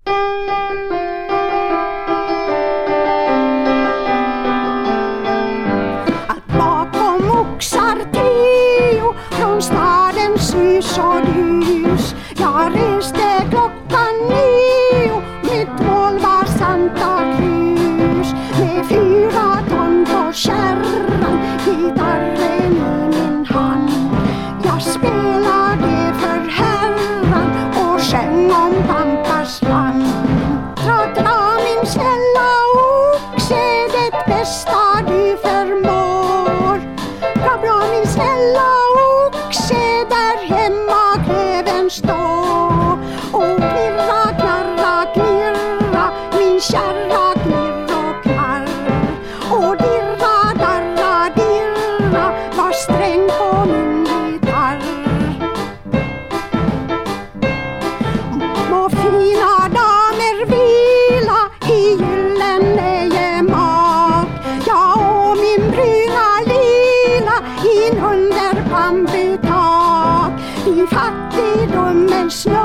Allt bakom oxar tio från stadens hus och hus. Jag reste klockan 9, mitt mål var Santa Cruz. Med 4 ton på kärran, gitarren i min hand. Jag spelade för Herran och sjöng om Pampas land. Dra min snälla oxe, det bästa du förmår. Dra min snälla oxe, där hemma gräven står. Och klirra, knarra, klirra, min kärra klirr och knarr. Och dirra, darra, dirra, var sträng på min gitarr. Må fina damer vila i gyllene gemak. Jag och min bruna lila in under pamputak. I fattigdomens snö